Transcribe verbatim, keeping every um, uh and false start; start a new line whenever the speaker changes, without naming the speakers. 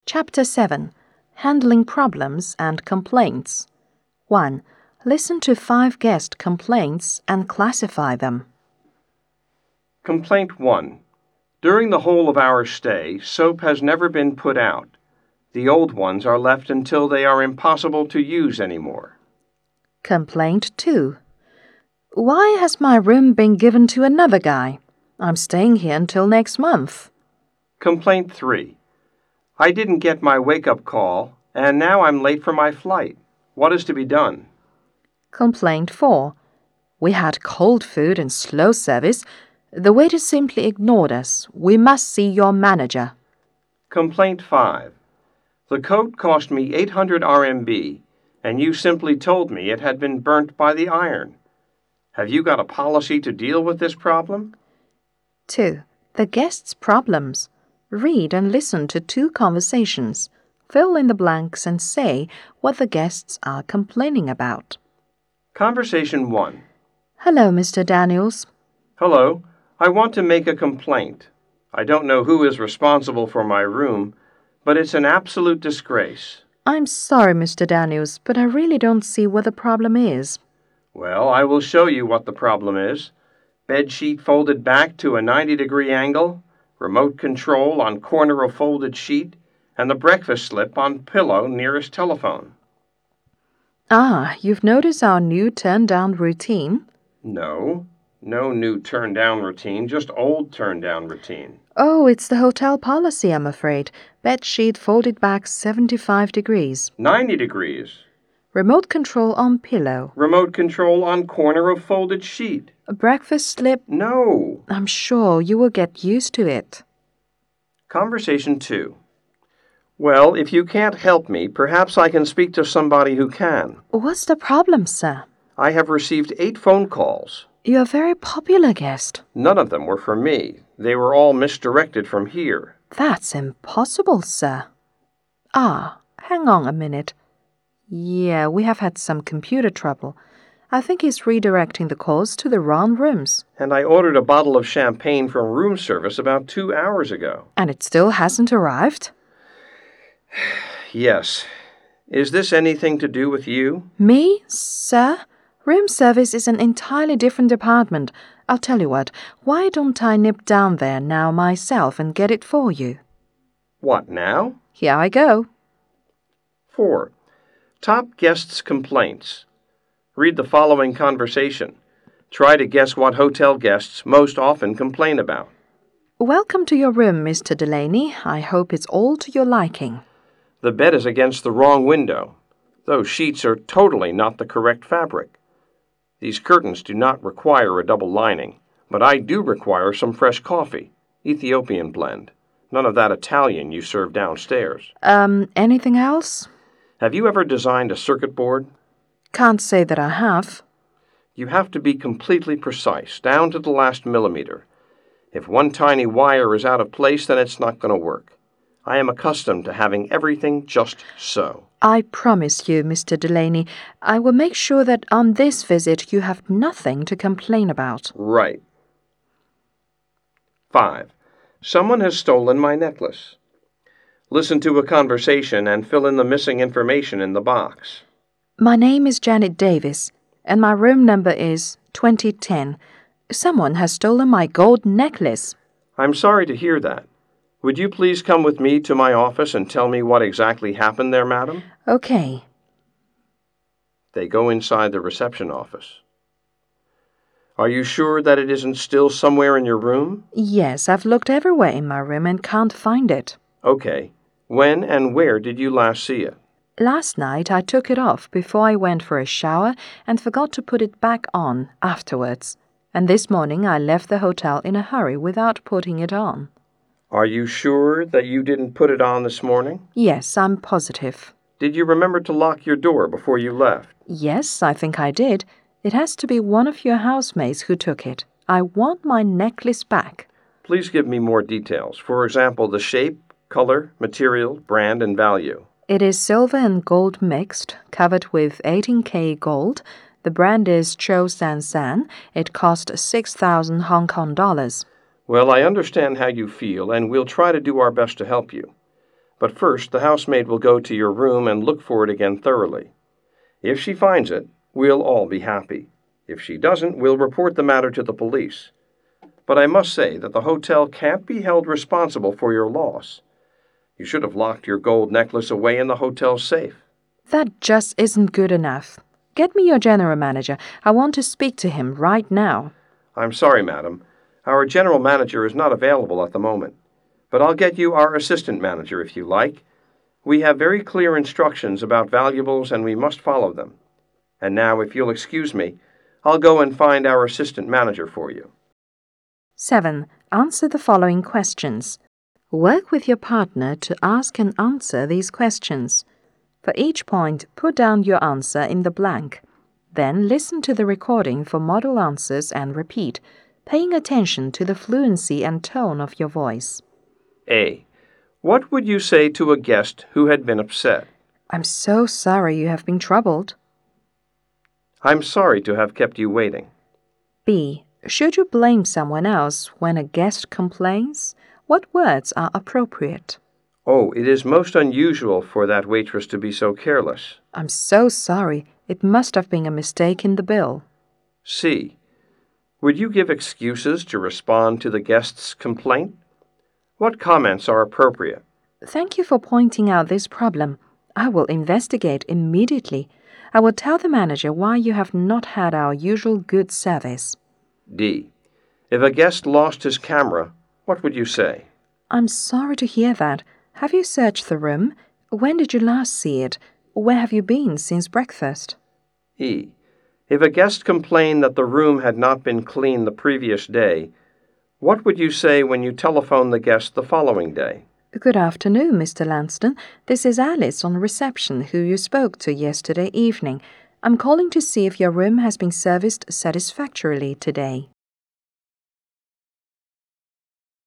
Chapter seven. Handling Problems and Complaints. one. Listen to five guest complaints and classify them.
Complaint one. During the whole of our stay, soap has never been put out. The old ones are left until they are impossible to use anymore.
Complaint two. Why has my room been given to another guy? I'm staying here until next month.
Complaint three. I didn't get my wake-up call, and now I'm late for my flight. What is to be done?
Complaint four. We had cold food and slow service. The waiter simply ignored us. We must see your manager.
Complaint five. The coat cost me eight hundred R M B, and you simply told me it had been burnt by the iron. Have you got a policy to deal with this problem?
two. The guests' problems. Read and listen to two conversations. Fill in the blanks and say what the guests are complaining about.
Conversation one.
Hello, Mister Daniels.
Hello. I want to make a complaint. I don't know who is responsible for my room, but it's an absolute disgrace.
I'm sorry, Mister Daniels, but I really don't see what the problem is.
Well, I will show you what the problem is. Bed sheet folded back to a ninety degree angle, remote control on corner of folded sheet, and the breakfast slip on pillow nearest telephone.
Ah, you've noticed our new turn-down routine?
No, no new turn-down routine, just old turn-down routine.
Oh, it's the hotel policy, I'm afraid. Bed sheet folded back seventy-five degrees.
ninety degrees.
Remote control on pillow.
Remote control on corner of folded sheet.
A breakfast slip.
No.
I'm sure you will get used to it.
Conversation two. Well, if you can't help me, perhaps I can speak to somebody who can.
What's the problem, sir?
I have received eight phone calls.
You're a very popular guest.
None of them were for me. They were all misdirected from here.
That's impossible, sir. Ah, hang on a minute. Yeah, we have had some computer trouble. I think he's redirecting the calls to the wrong rooms.
And I ordered a bottle of champagne from room service about two hours ago.
And it still hasn't arrived?
Yes. Is this anything to do with you?
Me, sir? Room service is an entirely different department. I'll tell you what, why don't I nip down there now myself and get it for you?
What now?
Here I go.
four. Top guests' complaints. Read the following conversation. Try to guess what hotel guests most often complain about.
Welcome to your room, Mister Delaney. I hope it's all to your liking.
The bed is against the wrong window. Those sheets are totally not the correct fabric. These curtains do not require a double lining, but I do require some fresh coffee, Ethiopian blend. None of that Italian you serve downstairs.
Um, anything else?
Have you ever designed a circuit board?
Can't say that I have.
You have to be completely precise, down to the last millimeter. If one tiny wire is out of place, then it's not going to work. I am accustomed to having everything just so.
I promise you, Mister Delaney, I will make sure that on this visit you have nothing to complain about.
Right. five. Someone has stolen my necklace. Listen to a conversation and fill in the missing information in the box.
My name is Janet Davis, and my room number is twenty ten. Someone has stolen my gold necklace.
I'm sorry to hear that. Would you please come with me to my office and tell me what exactly happened there, madam?
Okay.
They go inside the reception office. Are you sure that it isn't still somewhere in your room?
Yes, I've looked everywhere in my room and can't find it.
Okay. When and where did you last see it?
Last night I took it off before I went for a shower and forgot to put it back on afterwards. And this morning I left the hotel in a hurry without putting it on.
Are you sure that you didn't put it on this morning?
Yes, I'm positive.
Did you remember to lock your door before you left?
Yes, I think I did. It has to be one of your housemaids who took it. I want my necklace back.
Please give me more details. For example, the shape, color, material, brand, and value.
It is silver and gold mixed, covered with eighteen K gold. The brand is Cho San San. It cost six thousand Hong Kong dollars.
Well, I understand how you feel, and we'll try to do our best to help you. But first, the housemaid will go to your room and look for it again thoroughly. If she finds it, we'll all be happy. If she doesn't, we'll report the matter to the police. But I must say that the hotel can't be held responsible for your loss. You should have locked your gold necklace away in the hotel safe.
That just isn't good enough. Get me your general manager. I want to speak to him right now.
I'm sorry, madam. Our general manager is not available at the moment. But I'll get you our assistant manager if you like. We have very clear instructions about valuables and we must follow them. And now, if you'll excuse me, I'll go and find our assistant manager for you.
seven. Answer the following questions. Work with your partner to ask and answer these questions. For each point, put down your answer in the blank. Then listen to the recording for model answers and repeat, paying attention to the fluency and tone of your voice.
A. What would you say to a guest who had been upset?
I'm so sorry you have been troubled.
I'm sorry to have kept you waiting.
B. Should you blame someone else when a guest complains? What words are appropriate?
Oh, it is most unusual for that waitress to be so careless.
I'm so sorry. It must have been a mistake in the bill.
C. Would you give excuses to respond to the guest's complaint? What comments are appropriate?
Thank you for pointing out this problem. I will investigate immediately. I will tell the manager why you have not had our usual good service.
D. If a guest lost his camera, what would you say?
I'm sorry to hear that. Have you searched the room? When did you last see it? Where have you been since breakfast?
E. If a guest complained that the room had not been cleaned the previous day, what would you say when you telephone the guest the following day?
Good afternoon, Mister Lanston. This is Alice on reception who you spoke to yesterday evening. I'm calling to see if your room has been serviced satisfactorily today.